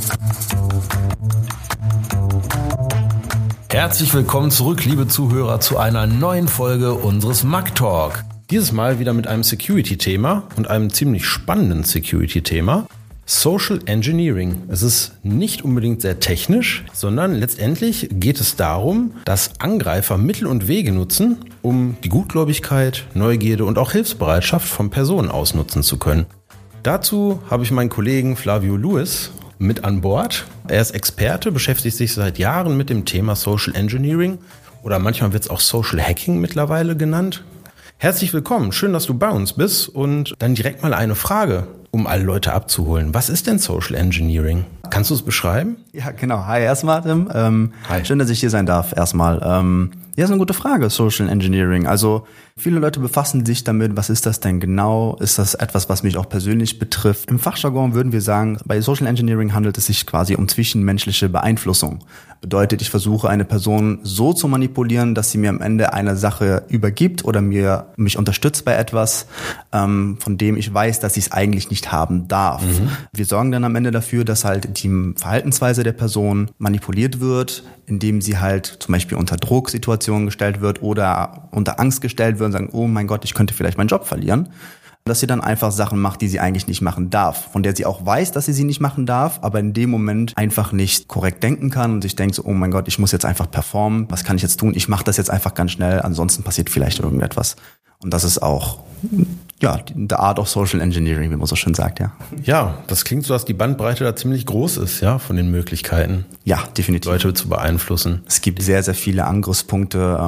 Herzlich willkommen zurück, liebe Zuhörer, zu einer neuen Folge unseres Mac Talk. Dieses Mal wieder mit einem Security-Thema und einem ziemlich spannenden Security-Thema. Social Engineering. Es ist nicht unbedingt sehr technisch, sondern letztendlich geht es darum, dass Angreifer Mittel und Wege nutzen, um die Gutgläubigkeit, Neugierde und auch Hilfsbereitschaft von Personen ausnutzen zu können. Dazu habe ich meinen Kollegen Flavio Lewis mit an Bord. Er ist Experte, beschäftigt sich seit Jahren mit dem Thema Social Engineering oder manchmal wird es auch Social Hacking mittlerweile genannt. Herzlich willkommen, schön, dass du bei uns bist und dann direkt mal eine Frage, um alle Leute abzuholen. Was ist denn Social Engineering? Kannst du es beschreiben? Ja, genau. Hi erstmal, Tim. Hi. Schön, dass ich hier sein darf erstmal. Ja, ist eine gute Frage, Social Engineering. Also viele Leute befassen sich damit. Was ist das denn genau? Ist das etwas, was mich auch persönlich betrifft? Im Fachjargon würden wir sagen, bei Social Engineering handelt es sich quasi um zwischenmenschliche Beeinflussung. Bedeutet, ich versuche eine Person so zu manipulieren, dass sie mir am Ende eine Sache übergibt oder mich unterstützt bei etwas, von dem ich weiß, dass ich es eigentlich nicht haben darf. Wir sorgen dann am Ende dafür, dass halt die Verhaltensweise der Person manipuliert wird, indem sie halt zum Beispiel unter Drucksituationen gestellt wird oder unter Angst gestellt wird und sagen, oh mein Gott, ich könnte vielleicht meinen Job verlieren. Dass sie dann einfach Sachen macht, die sie eigentlich nicht machen darf, von der sie auch weiß, dass sie nicht machen darf, aber in dem Moment einfach nicht korrekt denken kann und sich denkt so, oh mein Gott, ich muss jetzt einfach performen, was kann ich jetzt tun? Ich mache das jetzt einfach ganz schnell, ansonsten passiert vielleicht irgendetwas. Und das ist auch the art of Social Engineering, wie man so schön sagt, ja. Ja, das klingt so, dass die Bandbreite da ziemlich groß ist, ja, von den Möglichkeiten. Ja, definitiv. Leute zu beeinflussen. Es gibt sehr, sehr viele Angriffspunkte,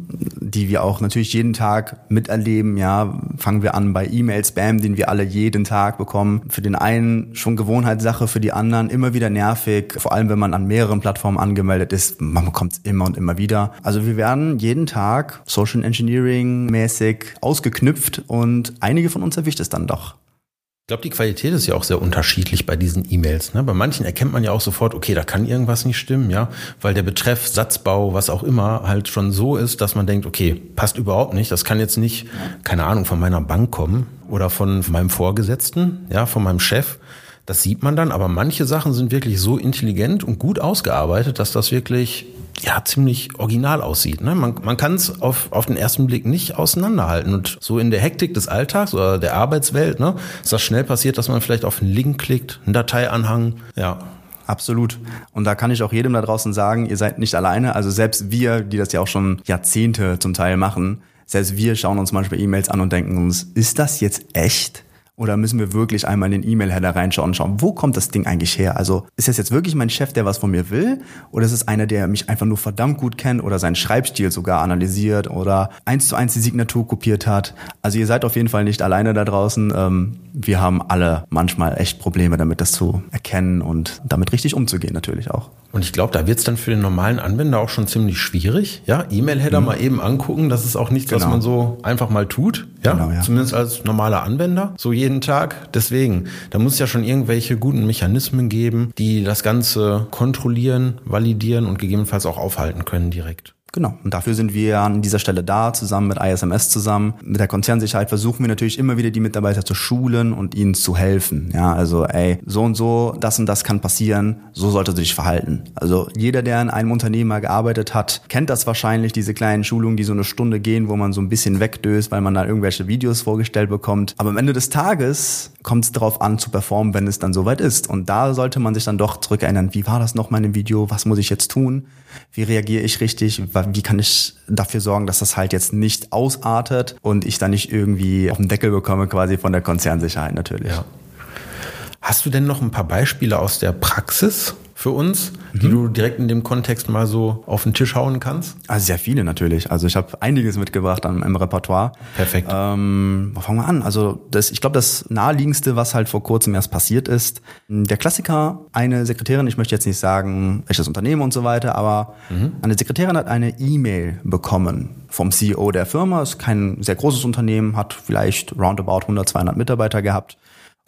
die wir auch natürlich jeden Tag miterleben, ja. Fangen wir an bei E-Mail-Spam, den wir alle jeden Tag bekommen. Für den einen schon Gewohnheitssache, für die anderen immer wieder nervig. Vor allem, wenn man an mehreren Plattformen angemeldet ist, man bekommt es immer und immer wieder. Also wir werden jeden Tag Social Engineering-mäßig ausgeknüpft und einige von uns erwischt es dann doch. Ich glaube, die Qualität ist ja auch sehr unterschiedlich bei diesen E-Mails. Ne? Bei manchen erkennt man ja auch sofort, okay, da kann irgendwas nicht stimmen, ja, weil der Betreff, Satzbau, was auch immer, halt schon so ist, dass man denkt, okay, passt überhaupt nicht. Das kann jetzt nicht, keine Ahnung, von meiner Bank kommen oder von meinem Vorgesetzten, ja, von meinem Chef. Das sieht man dann, aber manche Sachen sind wirklich so intelligent und gut ausgearbeitet, dass das wirklich ziemlich original aussieht. Ne? Man kann es auf den ersten Blick nicht auseinanderhalten. Und so in der Hektik des Alltags oder der Arbeitswelt, ne, ist das schnell passiert, dass man vielleicht auf einen Link klickt, einen Dateianhang, ja. Absolut. Und da kann ich auch jedem da draußen sagen, ihr seid nicht alleine. Also selbst wir, die das ja auch schon Jahrzehnte zum Teil machen, selbst wir schauen uns manchmal E-Mails an und denken uns, ist das jetzt echt? Oder müssen wir wirklich einmal in den E-Mail-Header reinschauen und schauen, wo kommt das Ding eigentlich her? Also ist das jetzt wirklich mein Chef, der was von mir will? Oder ist es einer, der mich einfach nur verdammt gut kennt oder seinen Schreibstil sogar analysiert oder 1:1 die Signatur kopiert hat? Also ihr seid auf jeden Fall nicht alleine da draußen. Wir haben alle manchmal echt Probleme damit, das zu erkennen und damit richtig umzugehen natürlich auch. Und ich glaube, da wird es dann für den normalen Anwender auch schon ziemlich schwierig. Ja, E-Mail-Header mal eben angucken, das ist auch nichts, was man so einfach mal tut. Ja, genau, ja. Zumindest als normaler Anwender, so jeden Tag. Deswegen, da muss es ja schon irgendwelche guten Mechanismen geben, die das Ganze kontrollieren, validieren und gegebenenfalls auch aufhalten können direkt. Genau. Und dafür sind wir an dieser Stelle da, zusammen mit ISMS zusammen. Mit der Konzernsicherheit versuchen wir natürlich immer wieder die Mitarbeiter zu schulen und ihnen zu helfen. Ja, also so und so, das und das kann passieren, so sollte du dich verhalten. Also jeder, der in einem Unternehmen mal gearbeitet hat, kennt das wahrscheinlich, diese kleinen Schulungen, die so eine Stunde gehen, wo man so ein bisschen wegdöst, weil man da irgendwelche Videos vorgestellt bekommt. Aber am Ende des Tages kommt es darauf an, zu performen, wenn es dann soweit ist. Und da sollte man sich dann doch zurückerinnern, wie war das nochmal in dem Video, was muss ich jetzt tun, wie reagiere ich richtig, wie kann ich dafür sorgen, dass das halt jetzt nicht ausartet und ich dann nicht irgendwie auf den Deckel bekomme quasi von der Konzernsicherheit natürlich. Ja. Hast du denn noch ein paar Beispiele aus der Praxis für uns, die du direkt in dem Kontext mal so auf den Tisch hauen kannst? Also sehr viele natürlich. Also ich habe einiges mitgebracht im Repertoire. Perfekt. Wo fangen wir an? Also ich glaube, das Naheliegendste, was halt vor kurzem erst passiert ist, der Klassiker, eine Sekretärin, ich möchte jetzt nicht sagen, welches Unternehmen und so weiter, aber eine Sekretärin hat eine E-Mail bekommen vom CEO der Firma. Ist kein sehr großes Unternehmen, hat vielleicht roundabout 100, 200 Mitarbeiter gehabt.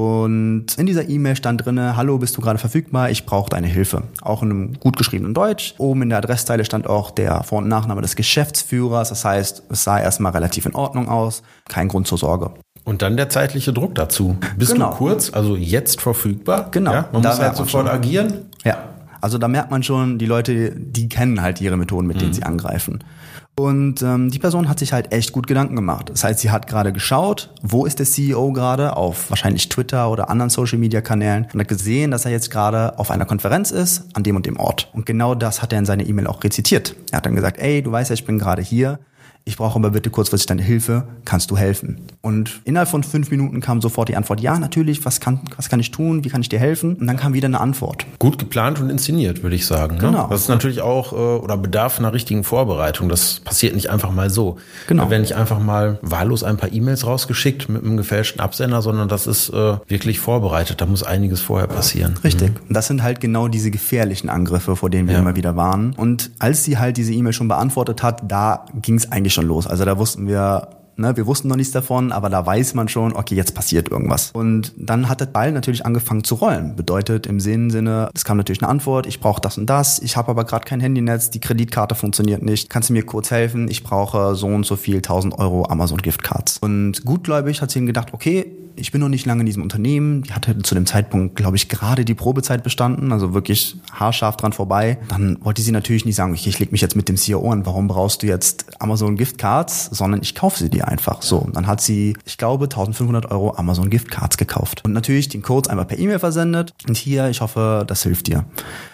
Und in dieser E-Mail stand drinne: Hallo, bist du gerade verfügbar? Ich brauche deine Hilfe. Auch in einem gut geschriebenen Deutsch. Oben in der Adresszeile stand auch der Vor- und Nachname des Geschäftsführers. Das heißt, es sah erstmal relativ in Ordnung aus. Kein Grund zur Sorge. Und dann der zeitliche Druck dazu. Bist du kurz, also jetzt verfügbar? Genau. Ja, man muss halt sofort agieren? Ja, also da merkt man schon, die Leute, die kennen halt ihre Methoden, mit denen sie angreifen. Und die Person hat sich halt echt gut Gedanken gemacht. Das heißt, sie hat gerade geschaut, wo ist der CEO gerade, auf wahrscheinlich Twitter oder anderen Social-Media-Kanälen, und hat gesehen, dass er jetzt gerade auf einer Konferenz ist, an dem und dem Ort. Und genau das hat er in seiner E-Mail auch rezitiert. Er hat dann gesagt, ey, du weißt ja, ich bin gerade hier. Ich brauche aber bitte kurzfristig deine Hilfe, kannst du helfen? Und innerhalb von 5 Minuten kam sofort die Antwort, ja, natürlich, was kann ich tun, wie kann ich dir helfen? Und dann kam wieder eine Antwort. Gut geplant und inszeniert, würde ich sagen. Genau. Ne? Das ist natürlich auch, oder bedarf einer richtigen Vorbereitung. Das passiert nicht einfach mal so. Genau. Da werden nicht einfach mal wahllos ein paar E-Mails rausgeschickt mit einem gefälschten Absender, sondern das ist wirklich vorbereitet. Da muss einiges vorher passieren. Richtig. Und das sind halt genau diese gefährlichen Angriffe, vor denen wir immer wieder warnen. Und als sie halt diese E-Mail schon beantwortet hat, da ging es eigentlich schon los. Also da wussten wir wussten noch nichts davon, aber da weiß man schon, okay, jetzt passiert irgendwas. Und dann hat der Ball natürlich angefangen zu rollen. Bedeutet im Sinne, es kam natürlich eine Antwort, ich brauche das und das, ich habe aber gerade kein Handynetz, die Kreditkarte funktioniert nicht, kannst du mir kurz helfen, ich brauche so und so viel 1.000 Euro Amazon Giftcards. Und gutgläubig hat sie gedacht, okay, ich bin noch nicht lange in diesem Unternehmen. Die hatte zu dem Zeitpunkt, glaube ich, gerade die Probezeit bestanden, also wirklich haarscharf dran vorbei. Dann wollte sie natürlich nicht sagen, okay, ich leg mich jetzt mit dem CEO an, warum brauchst du jetzt Amazon Giftcards, sondern ich kaufe sie dir einfach. So, dann hat sie, ich glaube, 1.500 Euro Amazon Giftcards gekauft. Und natürlich den Code einmal per E-Mail versendet. Und hier, ich hoffe, das hilft dir.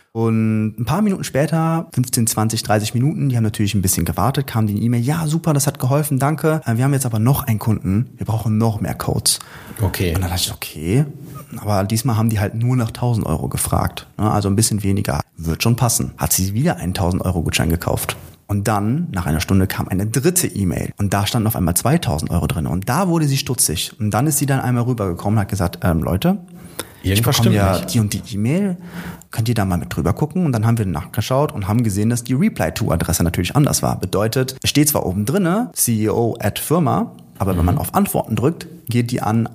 Und ein paar Minuten später, 15, 20, 30 Minuten, die haben natürlich ein bisschen gewartet, kam die E-Mail, ja super, das hat geholfen, danke. Wir haben jetzt aber noch einen Kunden, wir brauchen noch mehr Codes. Okay. Und dann dachte ich, okay, aber diesmal haben die halt nur nach 1.000 Euro gefragt, also ein bisschen weniger. Wird schon passen. Hat sie wieder einen 1.000 Euro Gutschein gekauft. Und dann, nach einer Stunde, kam eine dritte E-Mail. Und da standen auf einmal 2.000 Euro drin. Und da wurde sie stutzig. Und dann ist sie dann einmal rübergekommen und hat gesagt, Leute, ich bekomme ja die und die E-Mail, könnt ihr da mal mit drüber gucken? Und dann haben wir nachgeschaut und haben gesehen, dass die Reply-to-Adresse natürlich anders war. Bedeutet, es steht zwar oben drinne, CEO@Firma, aber wenn man auf Antworten drückt, geht die an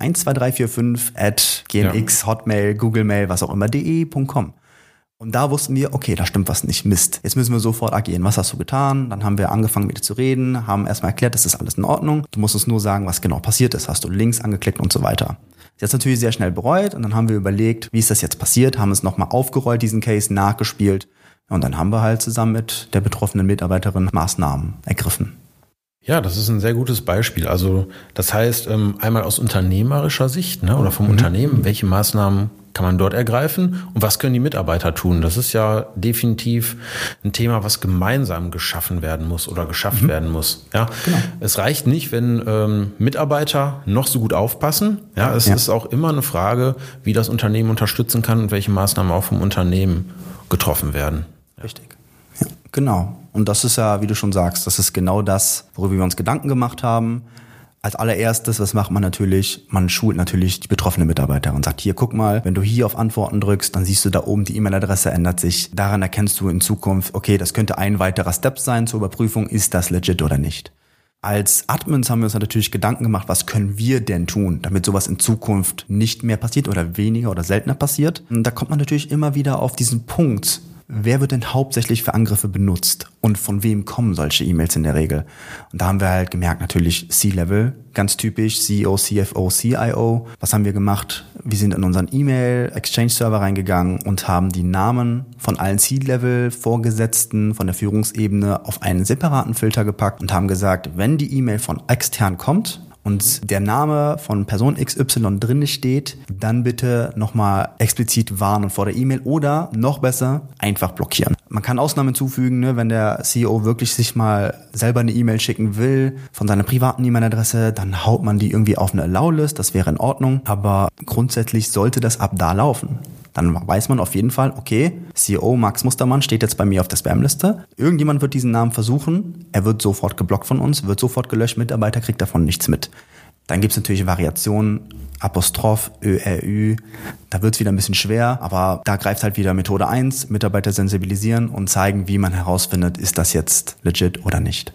12345@gmx, Hotmail, Google Mail, was auch immer, de.com. Und da wussten wir, okay, da stimmt was nicht, Mist. Jetzt müssen wir sofort agieren. Was hast du getan? Dann haben wir angefangen mit dir zu reden, haben erstmal erklärt, das ist alles in Ordnung. Du musst uns nur sagen, was genau passiert ist. Hast du Links angeklickt und so weiter. Sie hat es natürlich sehr schnell bereut und dann haben wir überlegt, wie ist das jetzt passiert, haben es nochmal aufgerollt, diesen Case, nachgespielt. Und dann haben wir halt zusammen mit der betroffenen Mitarbeiterin Maßnahmen ergriffen. Ja, das ist ein sehr gutes Beispiel. Also das heißt, einmal aus unternehmerischer Sicht, ne, oder vom Unternehmen, welche Maßnahmen kann man dort ergreifen und was können die Mitarbeiter tun? Das ist ja definitiv ein Thema, was gemeinsam geschaffen werden muss oder geschafft werden muss. Ja, genau. Es reicht nicht, wenn Mitarbeiter noch so gut aufpassen. Ja, es ist auch immer eine Frage, wie das Unternehmen unterstützen kann und welche Maßnahmen auch vom Unternehmen getroffen werden. Richtig. Ja, genau. Und das ist ja, wie du schon sagst, das ist genau das, worüber wir uns Gedanken gemacht haben. Als allererstes, was macht man natürlich? Man schult natürlich die betroffene Mitarbeiter und sagt, hier, guck mal, wenn du hier auf Antworten drückst, dann siehst du da oben, die E-Mail-Adresse ändert sich. Daran erkennst du in Zukunft, okay, das könnte ein weiterer Step sein zur Überprüfung, ist das legit oder nicht. Als Admins haben wir uns natürlich Gedanken gemacht, was können wir denn tun, damit sowas in Zukunft nicht mehr passiert oder weniger oder seltener passiert. Und da kommt man natürlich immer wieder auf diesen Punkt, wer wird denn hauptsächlich für Angriffe benutzt und von wem kommen solche E-Mails in der Regel? Und da haben wir halt gemerkt, natürlich C-Level, ganz typisch, CEO, CFO, CIO. Was haben wir gemacht? Wir sind in unseren E-Mail-Exchange-Server reingegangen und haben die Namen von allen C-Level-Vorgesetzten von der Führungsebene auf einen separaten Filter gepackt und haben gesagt, wenn die E-Mail von extern kommt, und der Name von Person XY drin steht, dann bitte nochmal explizit warnen vor der E-Mail oder noch besser, einfach blockieren. Man kann Ausnahmen hinzufügen, ne, wenn der CEO wirklich sich mal selber eine E-Mail schicken will von seiner privaten E-Mail-Adresse, dann haut man die irgendwie auf eine Allow-List, das wäre in Ordnung, aber grundsätzlich sollte das ab da laufen. Dann weiß man auf jeden Fall, okay, CEO Max Mustermann steht jetzt bei mir auf der Spam-Liste. Irgendjemand wird diesen Namen versuchen, er wird sofort geblockt von uns, wird sofort gelöscht, Mitarbeiter kriegt davon nichts mit. Dann gibt es natürlich Variationen, Apostroph, ÖRÜ, da wird es wieder ein bisschen schwer, aber da greift halt wieder Methode 1, Mitarbeiter sensibilisieren und zeigen, wie man herausfindet, ist das jetzt legit oder nicht.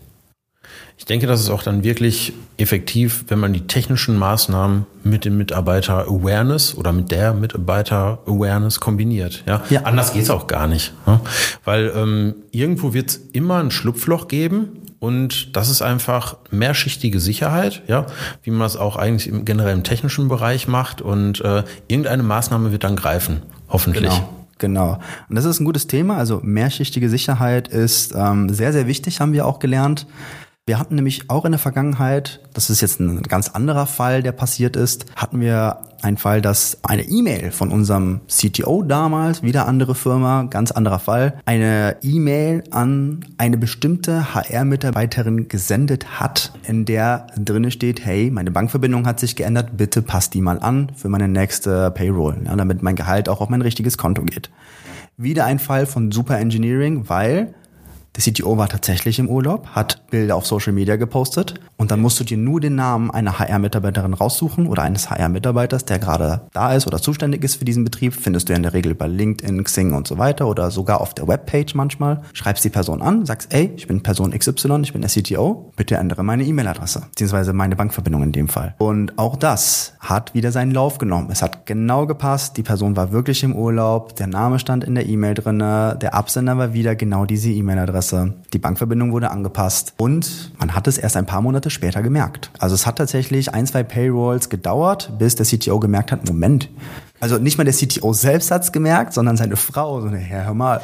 Ich denke, das ist auch dann wirklich effektiv, wenn man die technischen Maßnahmen mit dem Mitarbeiter-Awareness oder mit der Mitarbeiter-Awareness kombiniert. Ja? Anders geht's auch gar nicht. Ja? Weil irgendwo wird es immer ein Schlupfloch geben und das ist einfach mehrschichtige Sicherheit, ja, wie man das auch eigentlich generell im technischen Bereich macht und irgendeine Maßnahme wird dann greifen, hoffentlich. Genau. Und das ist ein gutes Thema. Also mehrschichtige Sicherheit ist sehr, sehr wichtig, haben wir auch gelernt. Wir hatten nämlich auch in der Vergangenheit, das ist jetzt ein ganz anderer Fall, der passiert ist, hatten wir einen Fall, dass eine E-Mail von unserem CTO damals, wieder andere Firma, ganz anderer Fall, eine E-Mail an eine bestimmte HR-Mitarbeiterin gesendet hat, in der drinne steht, hey, meine Bankverbindung hat sich geändert, bitte passt die mal an für meine nächste Payroll, ja, damit mein Gehalt auch auf mein richtiges Konto geht. Wieder ein Fall von Super Engineering, weil der CTO war tatsächlich im Urlaub, hat Bilder auf Social Media gepostet und dann musst du dir nur den Namen einer HR-Mitarbeiterin raussuchen oder eines HR-Mitarbeiters, der gerade da ist oder zuständig ist für diesen Betrieb. Findest du ja in der Regel bei LinkedIn, Xing und so weiter oder sogar auf der Webpage manchmal. Schreibst die Person an, sagst, ey, ich bin Person XY, ich bin der CTO, bitte ändere meine E-Mail-Adresse, beziehungsweise meine Bankverbindung in dem Fall. Und auch das hat wieder seinen Lauf genommen. Es hat genau gepasst, die Person war wirklich im Urlaub, der Name stand in der E-Mail drinne, der Absender war wieder genau diese E-Mail-Adresse. Die Bankverbindung wurde angepasst und man hat es erst ein paar Monate später gemerkt. Also es hat tatsächlich 1-2 Payrolls gedauert, bis der CTO gemerkt hat, Moment, also nicht mal der CTO selbst hat's gemerkt, sondern seine Frau, so, hör mal,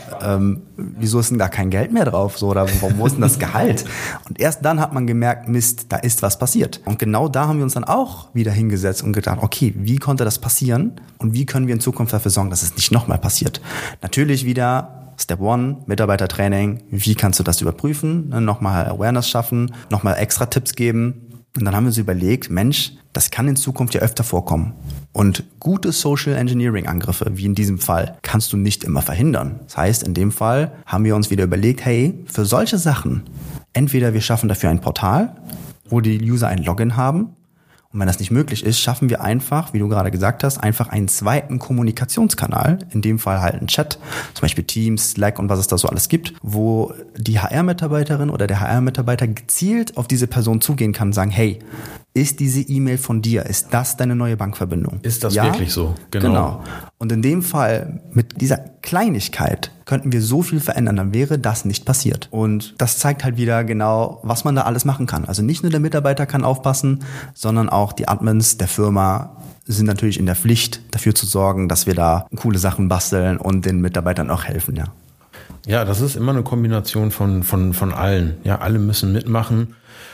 wieso ist denn da kein Geld mehr drauf? So, oder warum ist denn das Gehalt? Und erst dann hat man gemerkt, Mist, da ist was passiert. Und genau da haben wir uns dann auch wieder hingesetzt und gedacht, okay, wie konnte das passieren? Und wie können wir in Zukunft dafür sorgen, dass es nicht nochmal passiert? Natürlich wieder Step 1, Mitarbeitertraining. Wie kannst du das überprüfen? Nochmal Awareness schaffen, nochmal extra Tipps geben. Und dann haben wir uns überlegt, Mensch, das kann in Zukunft ja öfter vorkommen. Und gute Social Engineering Angriffe, wie in diesem Fall, kannst du nicht immer verhindern. Das heißt, in dem Fall haben wir uns wieder überlegt, hey, für solche Sachen, entweder wir schaffen dafür ein Portal, wo die User ein Login haben. Und wenn das nicht möglich ist, schaffen wir einfach, wie du gerade gesagt hast, einfach einen zweiten Kommunikationskanal, in dem Fall halt ein Chat, zum Beispiel Teams, Slack und was es da so alles gibt, wo die HR-Mitarbeiterin oder der HR-Mitarbeiter gezielt auf diese Person zugehen kann und sagen, hey, ist diese E-Mail von dir? Ist das deine neue Bankverbindung? Ist das wirklich so? Genau. Und in dem Fall, mit dieser Kleinigkeit, könnten wir so viel verändern, dann wäre das nicht passiert. Und das zeigt halt wieder genau, was man da alles machen kann. Also nicht nur der Mitarbeiter kann aufpassen, sondern auch die Admins der Firma sind natürlich in der Pflicht, dafür zu sorgen, dass wir da coole Sachen basteln und den Mitarbeitern auch helfen, ja. Ja, das ist immer eine Kombination von allen. Ja, alle müssen mitmachen.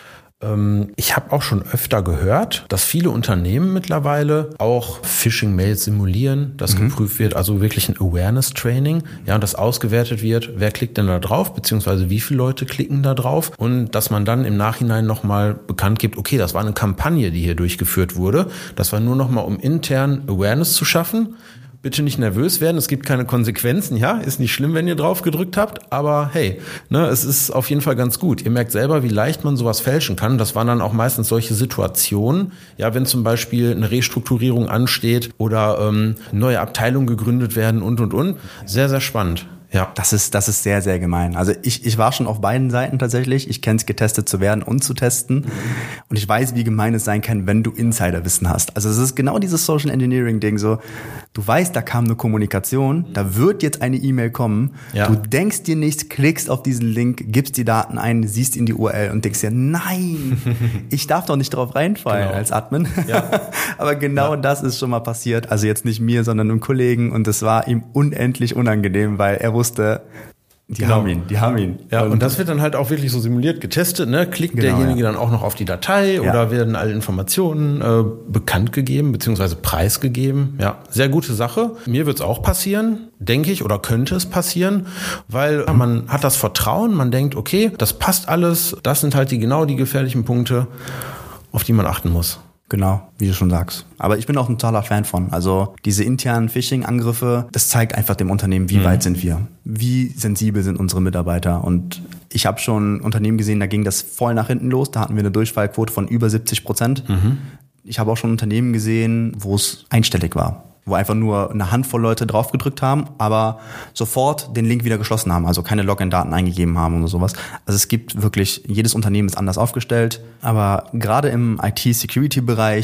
Ich habe auch schon öfter gehört, dass viele Unternehmen mittlerweile auch Phishing-Mails simulieren, dass geprüft wird, also wirklich ein Awareness-Training, ja, und das ausgewertet wird, wer klickt denn da drauf, beziehungsweise wie viele Leute klicken da drauf und dass man dann im Nachhinein nochmal bekannt gibt, okay, das war eine Kampagne, die hier durchgeführt wurde, das war nur nochmal, um intern Awareness zu schaffen. Bitte nicht nervös werden, es gibt keine Konsequenzen, ja, ist nicht schlimm, wenn ihr drauf gedrückt habt, aber hey, ne, es ist auf jeden Fall ganz gut. Ihr merkt selber, wie leicht man sowas fälschen kann. Das waren dann auch meistens solche Situationen, ja, wenn zum Beispiel eine Restrukturierung ansteht oder neue Abteilungen gegründet werden und. Sehr, sehr spannend. Ja. Das ist sehr, sehr gemein. Also ich war schon auf beiden Seiten tatsächlich. Ich kenne es, getestet zu werden und zu testen. Und ich weiß, wie gemein es sein kann, wenn du Insiderwissen hast. Also es ist genau dieses Social Engineering Ding so. Du weißt, da kam eine Kommunikation, da wird jetzt eine E-Mail kommen. Ja. Du denkst dir nichts, klickst auf diesen Link, gibst die Daten ein, siehst in die URL und denkst dir, nein, ich darf doch nicht drauf reinfallen als Admin. Ja. Aber genau das ist schon mal passiert. Also jetzt nicht mir, sondern einem Kollegen. Und das war ihm unendlich unangenehm, weil er wusste, die haben ihn. Ja, und das wird dann halt auch wirklich so simuliert getestet, ne? Klickt derjenige dann auch noch auf die Datei oder werden alle Informationen bekannt gegeben bzw. preisgegeben. Ja, sehr gute Sache. Mir wird es auch passieren, denke ich, oder könnte es passieren, weil man hat das Vertrauen, man denkt, okay, das passt alles, das sind halt die gefährlichen Punkte, auf die man achten muss. Genau, wie du schon sagst. Aber ich bin auch ein totaler Fan von. Also diese internen Phishing-Angriffe, das zeigt einfach dem Unternehmen, wie weit sind wir. Wie sensibel sind unsere Mitarbeiter. Und ich habe schon Unternehmen gesehen, da ging das voll nach hinten los. Da hatten wir eine Durchfallquote von über 70%. Ich habe auch schon Unternehmen gesehen, wo es einstellig war. Wo einfach nur eine Handvoll Leute draufgedrückt haben, aber sofort den Link wieder geschlossen haben, also keine Login-Daten eingegeben haben oder sowas. Also es gibt wirklich, jedes Unternehmen ist anders aufgestellt, aber gerade im IT-Security-Bereich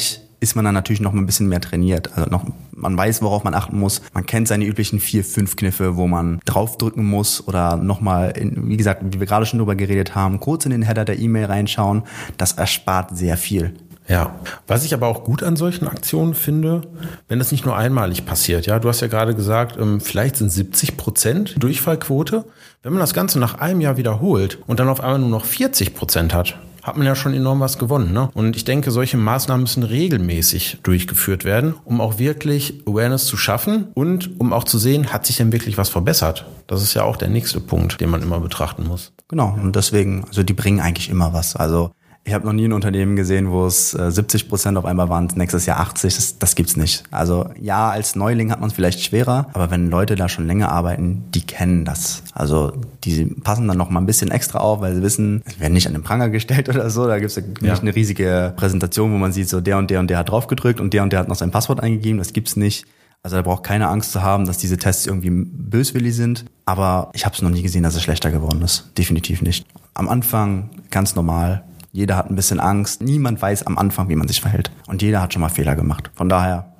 ist man dann natürlich noch mal ein bisschen mehr trainiert. Also man weiß, worauf man achten muss. Man kennt seine üblichen 4, 5 Kniffe, wo man draufdrücken muss oder nochmal, wie gesagt, wie wir gerade schon drüber geredet haben, kurz in den Header der E-Mail reinschauen. Das erspart sehr viel. Ja, was ich aber auch gut an solchen Aktionen finde, wenn das nicht nur einmalig passiert. Ja, du hast ja gerade gesagt, vielleicht sind 70% Durchfallquote. Wenn man das Ganze nach einem Jahr wiederholt und dann auf einmal nur noch 40% hat man ja schon enorm was gewonnen, ne? Und ich denke, solche Maßnahmen müssen regelmäßig durchgeführt werden, um auch wirklich Awareness zu schaffen und um auch zu sehen, hat sich denn wirklich was verbessert? Das ist ja auch der nächste Punkt, den man immer betrachten muss. Genau, und deswegen, also die bringen eigentlich immer was. Also ich habe noch nie ein Unternehmen gesehen, wo es 70% auf einmal waren, nächstes Jahr 80%, das gibt's nicht. Also ja, als Neuling hat man es vielleicht schwerer, aber wenn Leute da schon länger arbeiten, die kennen das. Also die passen dann noch mal ein bisschen extra auf, weil sie wissen, sie werden nicht an den Pranger gestellt oder so. Da gibt's nicht eine riesige Präsentation, wo man sieht, so der und der und der hat drauf gedrückt und der hat noch sein Passwort eingegeben. Das gibt's nicht. Also da braucht keine Angst zu haben, dass diese Tests irgendwie böswillig sind. Aber ich habe es noch nie gesehen, dass es schlechter geworden ist. Definitiv nicht. Am Anfang ganz normal. Jeder hat ein bisschen Angst. Niemand weiß am Anfang, wie man sich verhält. Und jeder hat schon mal Fehler gemacht. Von daher,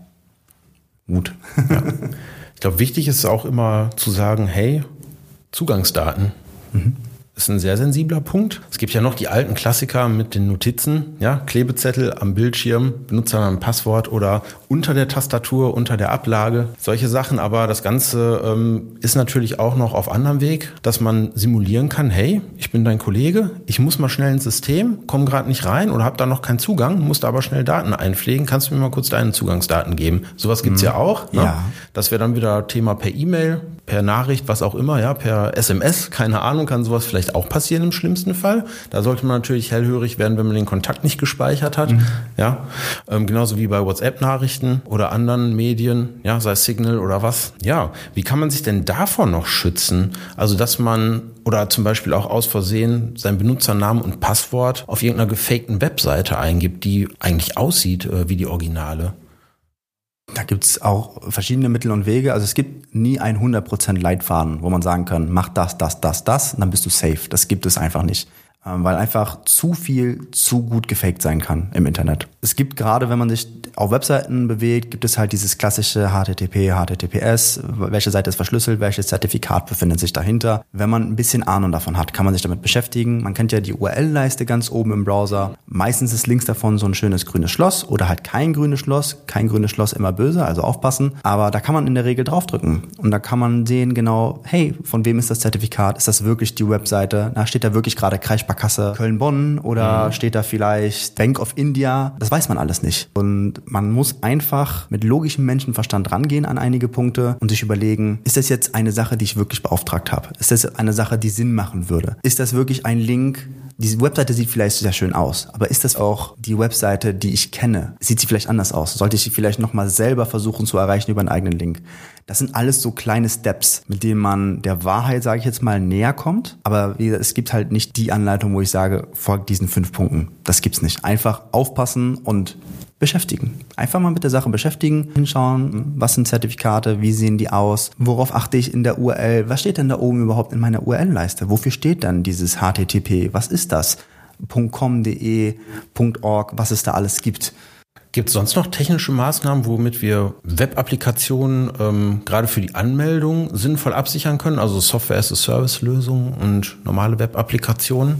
Mut. Ja. Ich glaube, wichtig ist auch immer zu sagen, hey, Zugangsdaten. Ist ein sehr sensibler Punkt. Es gibt ja noch die alten Klassiker mit den Notizen, ja, Klebezettel am Bildschirm, Benutzernamen, Passwort oder unter der Tastatur, unter der Ablage, solche Sachen. Aber das Ganze ist natürlich auch noch auf anderem Weg, dass man simulieren kann, hey, ich bin dein Kollege, ich muss mal schnell ins System, komme gerade nicht rein oder habe da noch keinen Zugang, muss da aber schnell Daten einpflegen, kannst du mir mal kurz deine Zugangsdaten geben? Sowas gibt's ja auch. Ne? Ja. Das wäre dann wieder Thema per E-Mail, per Nachricht, was auch immer, ja, per SMS, keine Ahnung, kann sowas vielleicht auch passieren im schlimmsten Fall. Da sollte man natürlich hellhörig werden, wenn man den Kontakt nicht gespeichert hat. Ja, genauso wie bei WhatsApp-Nachrichten oder anderen Medien, ja, sei es Signal oder was. Ja, wie kann man sich denn davon noch schützen? Also, dass man oder zum Beispiel auch aus Versehen seinen Benutzernamen und Passwort auf irgendeiner gefakten Webseite eingibt, die eigentlich aussieht wie die Originale. Da gibt's auch verschiedene Mittel und Wege. Also es gibt nie einen 100% Leitfaden, wo man sagen kann, mach das, und dann bist du safe. Das gibt es einfach nicht. Weil einfach zu viel zu gut gefaked sein kann im Internet. Es gibt gerade, wenn man sich auf Webseiten bewegt, gibt es halt dieses klassische HTTP, HTTPS, welche Seite ist verschlüsselt, welches Zertifikat befindet sich dahinter. Wenn man ein bisschen Ahnung davon hat, kann man sich damit beschäftigen. Man kennt ja die URL-Leiste ganz oben im Browser. Meistens ist links davon so ein schönes grünes Schloss oder halt kein grünes Schloss. Kein grünes Schloss immer böse, also aufpassen. Aber da kann man in der Regel draufdrücken. Und da kann man sehen genau, hey, von wem ist das Zertifikat? Ist das wirklich die Webseite? Da steht da wirklich gerade Kreissparkasse Köln-Bonn oder steht da vielleicht Bank of India? Das weiß man alles nicht. Und man muss einfach mit logischem Menschenverstand rangehen an einige Punkte und sich überlegen, ist das jetzt eine Sache, die ich wirklich beauftragt habe? Ist das eine Sache, die Sinn machen würde? Ist das wirklich ein Link? Diese Webseite sieht vielleicht sehr schön aus, aber ist das auch die Webseite, die ich kenne? Sieht sie vielleicht anders aus? Sollte ich sie vielleicht nochmal selber versuchen zu erreichen über einen eigenen Link? Das sind alles so kleine Steps, mit denen man der Wahrheit, sage ich jetzt mal, näher kommt. Aber wie gesagt, es gibt halt nicht die Anleitung, wo ich sage, folgt diesen 5 Punkten. Das gibt's nicht. Einfach aufpassen und beschäftigen. Einfach mal mit der Sache beschäftigen, hinschauen, was sind Zertifikate, wie sehen die aus, worauf achte ich in der URL, was steht denn da oben überhaupt in meiner URL-Leiste? Wofür steht dann dieses HTTP? Was ist das? .com.de, .org, was es da alles gibt. Gibt es sonst noch technische Maßnahmen, womit wir Web-Applikationen gerade für die Anmeldung sinnvoll absichern können? Also Software-as-a-Service-Lösungen und normale Web-Applikationen?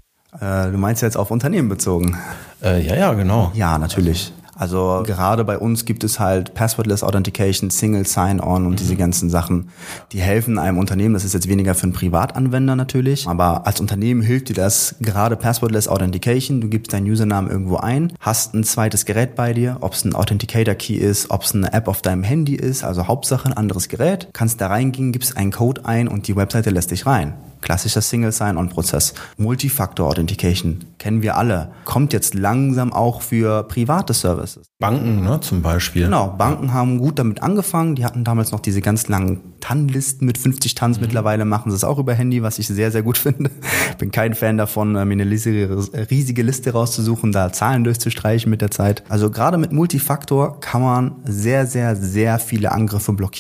Du meinst jetzt auf Unternehmen bezogen? Ja, genau. Ja, natürlich. Also gerade bei uns gibt es halt Passwordless Authentication, Single Sign-On und diese ganzen Sachen, die helfen einem Unternehmen. Das ist jetzt weniger für einen Privatanwender natürlich, aber als Unternehmen hilft dir das gerade Passwordless Authentication. Du gibst deinen Usernamen irgendwo ein, hast ein zweites Gerät bei dir, ob es ein Authenticator-Key ist, ob es eine App auf deinem Handy ist, also Hauptsache ein anderes Gerät. Kannst da reingehen, gibst einen Code ein und die Webseite lässt dich rein. Klassischer Single Sign-On-Prozess. Multifactor Authentication. Kennen wir alle. Kommt jetzt langsam auch für private Services. Banken, ne, zum Beispiel. Genau, Banken haben gut damit angefangen. Die hatten damals noch diese ganz langen TAN-Listen mit 50 TANs. Mittlerweile machen sie es auch über Handy, was ich sehr, sehr gut finde. Bin kein Fan davon, mir eine riesige Liste rauszusuchen, da Zahlen durchzustreichen mit der Zeit. Also gerade mit Multifactor kann man sehr, sehr, sehr viele Angriffe blockieren.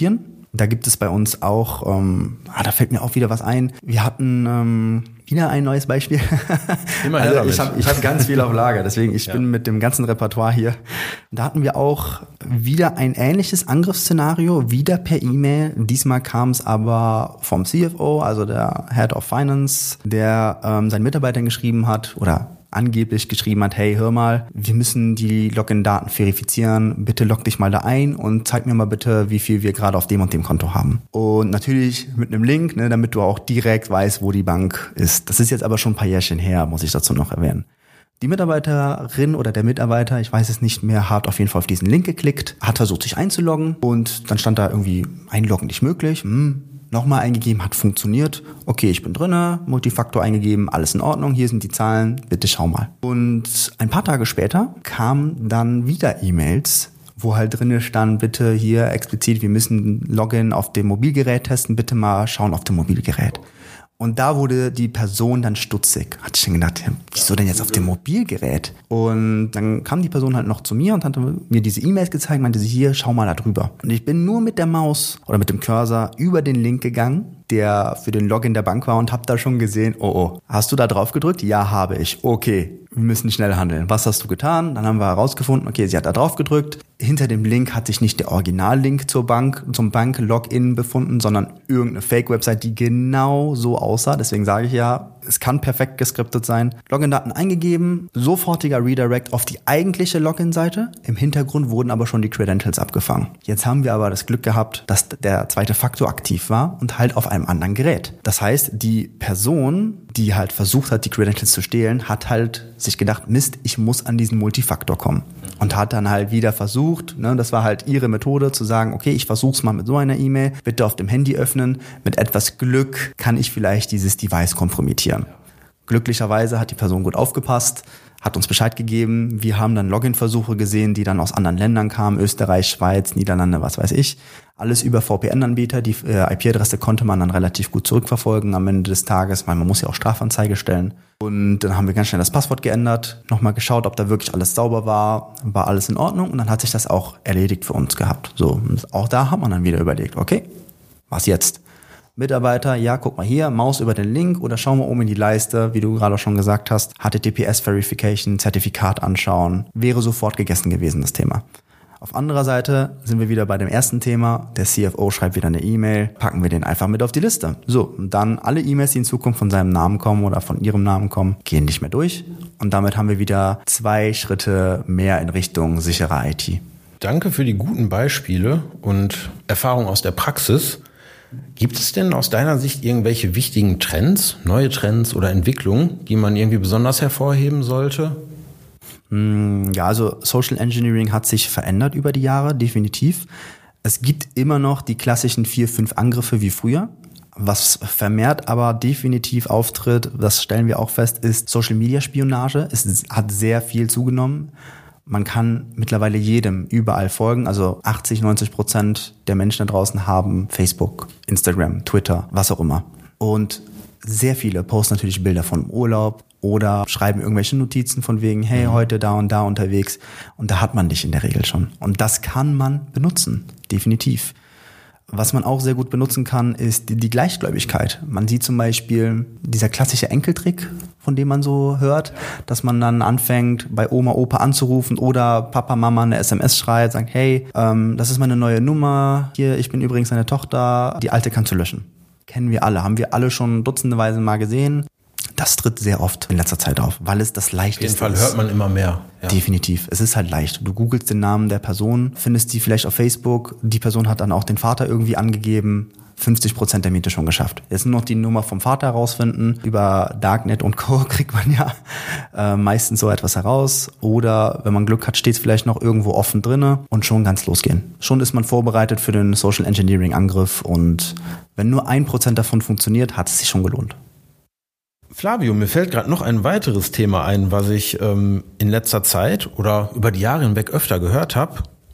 Da gibt es bei uns auch, da fällt mir auch wieder was ein. Wir hatten wieder ein neues Beispiel. Immer also ich hab ganz viel auf Lager, deswegen ich bin mit dem ganzen Repertoire hier. Da hatten wir auch wieder ein ähnliches Angriffsszenario, wieder per E-Mail. Diesmal kam es aber vom CFO, also der Head of Finance, der seinen Mitarbeitern geschrieben hat oder angeblich geschrieben hat, hey, hör mal, wir müssen die Login-Daten verifizieren, bitte log dich mal da ein und zeig mir mal bitte, wie viel wir gerade auf dem und dem Konto haben. Und natürlich mit einem Link, ne, damit du auch direkt weißt, wo die Bank ist. Das ist jetzt aber schon ein paar Jährchen her, muss ich dazu noch erwähnen. Die Mitarbeiterin oder der Mitarbeiter, ich weiß es nicht mehr, hat auf jeden Fall auf diesen Link geklickt, hat versucht, sich einzuloggen und dann stand da irgendwie Einloggen nicht möglich. Nochmal eingegeben, hat funktioniert. Okay, ich bin drinne, Multifaktor eingegeben, alles in Ordnung, hier sind die Zahlen, bitte schau mal. Und ein paar Tage später kamen dann wieder E-Mails, wo halt drinne stand, bitte hier explizit, wir müssen Login auf dem Mobilgerät testen, bitte mal schauen auf dem Mobilgerät. Und da wurde die Person dann stutzig. Hat sich dann gedacht, wieso denn jetzt auf dem Mobilgerät? Und dann kam die Person halt noch zu mir und hat mir diese E-Mails gezeigt, meinte sie, hier, schau mal da drüber. Und ich bin nur mit der Maus oder mit dem Cursor über den Link gegangen, der für den Login der Bank war und habe da schon gesehen, oh, hast du da drauf gedrückt? Ja, habe ich. Okay, wir müssen schnell handeln. Was hast du getan? Dann haben wir herausgefunden, okay, sie hat da drauf gedrückt. Hinter dem Link hat sich nicht der Original-Link zum Bank-Login befunden, sondern irgendeine Fake-Website, die genau so aussah. Deswegen sage ich ja, es kann perfekt geskriptet sein. Login-Daten eingegeben, sofortiger Redirect auf die eigentliche Login-Seite. Im Hintergrund wurden aber schon die Credentials abgefangen. Jetzt haben wir aber das Glück gehabt, dass der zweite Faktor aktiv war und halt auf einem anderen Gerät. Das heißt, die Person, die halt versucht hat, die Credentials zu stehlen, hat halt sich gedacht, Mist, ich muss an diesen Multifaktor kommen. Und hat dann halt wieder versucht, ne, das war halt ihre Methode, zu sagen, okay, ich versuch's mal mit so einer E-Mail, bitte auf dem Handy öffnen. Mit etwas Glück kann ich vielleicht dieses Device kompromittieren. Glücklicherweise hat die Person gut aufgepasst, hat uns Bescheid gegeben. Wir haben dann Login-Versuche gesehen, die dann aus anderen Ländern kamen, Österreich, Schweiz, Niederlande, was weiß ich. Alles über VPN-Anbieter. Die IP-Adresse konnte man dann relativ gut zurückverfolgen am Ende des Tages, weil man muss ja auch Strafanzeige stellen. Und dann haben wir ganz schnell das Passwort geändert, nochmal geschaut, ob da wirklich alles sauber war alles in Ordnung und dann hat sich das auch erledigt für uns gehabt. So, und auch da hat man dann wieder überlegt, okay, was jetzt? Mitarbeiter, ja, guck mal hier, Maus über den Link oder schau mal oben in die Leiste, wie du gerade schon gesagt hast, HTTPS-Verification, Zertifikat anschauen, wäre sofort gegessen gewesen, das Thema. Auf anderer Seite sind wir wieder bei dem ersten Thema, der CFO schreibt wieder eine E-Mail, packen wir den einfach mit auf die Liste. So, und dann alle E-Mails, die in Zukunft von seinem Namen kommen oder von ihrem Namen kommen, gehen nicht mehr durch und damit haben wir wieder 2 Schritte mehr in Richtung sichere IT. Danke für die guten Beispiele und Erfahrungen aus der Praxis. Gibt es denn aus deiner Sicht irgendwelche wichtigen Trends, neue Trends oder Entwicklungen, die man irgendwie besonders hervorheben sollte? Ja, also Social Engineering hat sich verändert über die Jahre, definitiv. Es gibt immer noch die klassischen 4, 5 Angriffe wie früher. Was vermehrt aber definitiv auftritt, das stellen wir auch fest, ist Social-Media-Spionage. Es hat sehr viel zugenommen. Man kann mittlerweile jedem überall folgen. Also 80-90% der Menschen da draußen haben Facebook, Instagram, Twitter, was auch immer. Und sehr viele posten natürlich Bilder von Urlaub oder schreiben irgendwelche Notizen von wegen, hey, heute da und da unterwegs. Und da hat man dich in der Regel schon. Und das kann man benutzen, definitiv. Was man auch sehr gut benutzen kann, ist die Gleichgläubigkeit. Man sieht zum Beispiel dieser klassische Enkeltrick, von dem man so hört, dass man dann anfängt, bei Oma, Opa anzurufen oder Papa, Mama eine SMS schreibt, sagt, hey, das ist meine neue Nummer, hier, ich bin übrigens deine Tochter, die alte kannst du löschen. Kennen wir alle, haben wir alle schon dutzendeweise mal gesehen. Das tritt sehr oft in letzter Zeit auf, weil es das Leichteste ist. Auf jeden Fall hört man immer mehr. Ja. Definitiv. Es ist halt leicht. Du googelst den Namen der Person, findest die vielleicht auf Facebook. Die Person hat dann auch den Vater irgendwie angegeben. 50% der Miete schon geschafft. Jetzt nur noch die Nummer vom Vater herausfinden. Über Darknet und Co. kriegt man ja meistens so etwas heraus. Oder wenn man Glück hat, steht es vielleicht noch irgendwo offen drinne und schon ganz losgehen. Schon ist man vorbereitet für den Social Engineering Angriff und wenn nur 1% davon funktioniert, hat es sich schon gelohnt. Flavio, mir fällt gerade noch ein weiteres Thema ein, was ich in letzter Zeit oder über die Jahre hinweg öfter gehört habe.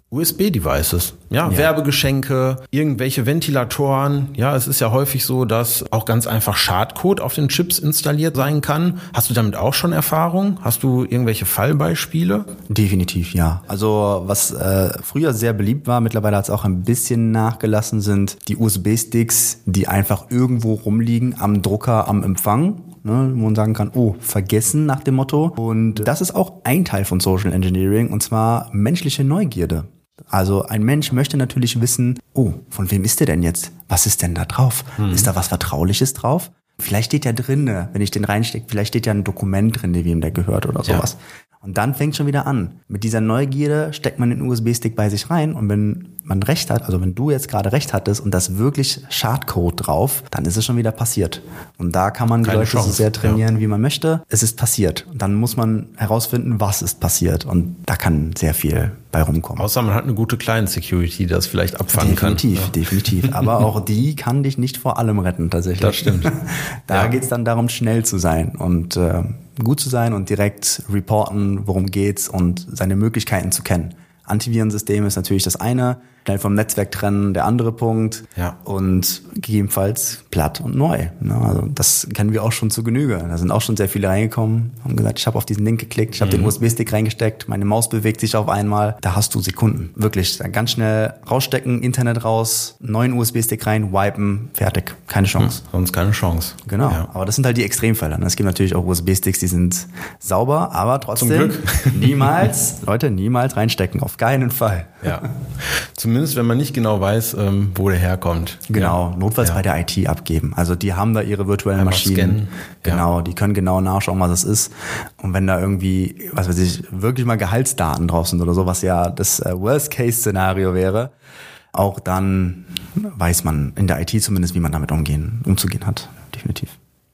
USB-Devices, Werbegeschenke, irgendwelche Ventilatoren. Ja, es ist ja häufig so, dass auch ganz einfach Schadcode auf den Chips installiert sein kann. Hast du damit auch schon Erfahrung? Hast du irgendwelche Fallbeispiele? Definitiv, ja. Also was früher sehr beliebt war, mittlerweile hat es auch ein bisschen nachgelassen, sind die USB-Sticks, die einfach irgendwo rumliegen am Drucker, am Empfang. Wo man sagen kann, vergessen nach dem Motto. Und das ist auch ein Teil von Social Engineering, und zwar menschliche Neugierde. Also ein Mensch möchte natürlich wissen, von wem ist der denn jetzt? Was ist denn da drauf? Ist da was Vertrauliches drauf? Vielleicht steht ja drin, wenn ich den reinstecke, vielleicht steht ja ein Dokument drin, wem der gehört oder sowas. Und dann fängt schon wieder an. Mit dieser Neugierde steckt man den USB-Stick bei sich rein, und wenn man recht hat, also wenn du jetzt gerade recht hattest und das wirklich Schadcode drauf, dann ist es schon wieder passiert. Und da kann man die Leute so sehr trainieren, wie man möchte. Es ist passiert. Und dann muss man herausfinden, was ist passiert. Und da kann sehr viel bei rumkommen. Außer man hat eine gute Client-Security, die das vielleicht abfangen kann. Definitiv. Aber auch die kann dich nicht vor allem retten, tatsächlich. Das stimmt. Da geht's dann darum, schnell zu sein und gut zu sein und direkt reporten, worum geht's, und seine Möglichkeiten zu kennen. Antivirensystem ist natürlich das eine, schnell vom Netzwerk trennen, der andere Punkt, und gegebenenfalls platt und neu. Also das kennen wir auch schon zu Genüge. Da sind auch schon sehr viele reingekommen, haben gesagt, ich habe auf diesen Link geklickt, ich habe den USB-Stick reingesteckt, meine Maus bewegt sich auf einmal. Da hast du Sekunden. Wirklich, ganz schnell rausstecken, Internet raus, neuen USB-Stick rein, wipen, fertig. Keine Chance. Sonst keine Chance. Genau, aber das sind halt die Extremfälle. Es gibt natürlich auch USB-Sticks, die sind sauber, aber trotzdem zum Glück niemals reinstecken, auf keinen Fall. Ja. Zumindest, wenn man nicht genau weiß, wo der herkommt. Genau, notfalls bei der IT abgeben. Also die haben da ihre virtuellen Maschinen. Scannen. Genau, die können genau nachschauen, was es ist. Und wenn da irgendwie, wirklich mal Gehaltsdaten drauf sind oder so, was ja das Worst-Case-Szenario wäre, auch dann weiß man in der IT zumindest, wie man damit umzugehen hat. Definitiv.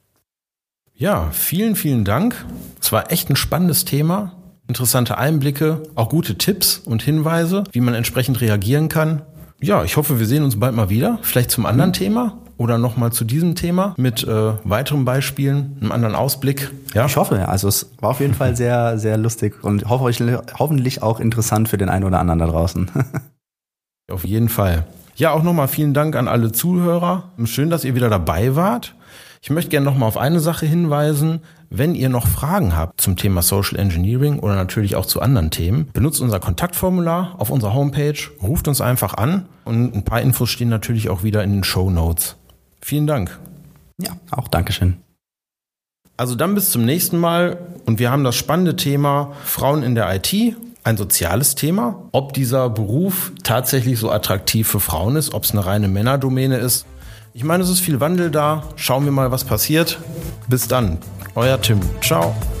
Ja, vielen, vielen Dank. Es war echt ein spannendes Thema. Interessante Einblicke, auch gute Tipps und Hinweise, wie man entsprechend reagieren kann. Ja, ich hoffe, wir sehen uns bald mal wieder, vielleicht zum anderen Thema oder nochmal zu diesem Thema mit weiteren Beispielen, einem anderen Ausblick. Ja? Ich hoffe, also es war auf jeden Fall sehr, sehr lustig und hoffentlich auch interessant für den einen oder anderen da draußen. Auf jeden Fall. Ja, auch nochmal vielen Dank an alle Zuhörer. Schön, dass ihr wieder dabei wart. Ich möchte gerne nochmal auf eine Sache hinweisen. Wenn ihr noch Fragen habt zum Thema Social Engineering oder natürlich auch zu anderen Themen, benutzt unser Kontaktformular auf unserer Homepage, ruft uns einfach an, und ein paar Infos stehen natürlich auch wieder in den Shownotes. Vielen Dank. Ja, auch Dankeschön. Also dann bis zum nächsten Mal, und wir haben das spannende Thema Frauen in der IT, ein soziales Thema. Ob dieser Beruf tatsächlich so attraktiv für Frauen ist, ob es eine reine Männerdomäne ist. Ich meine, es ist viel Wandel da. Schauen wir mal, was passiert. Bis dann. Euer Tim. Ciao.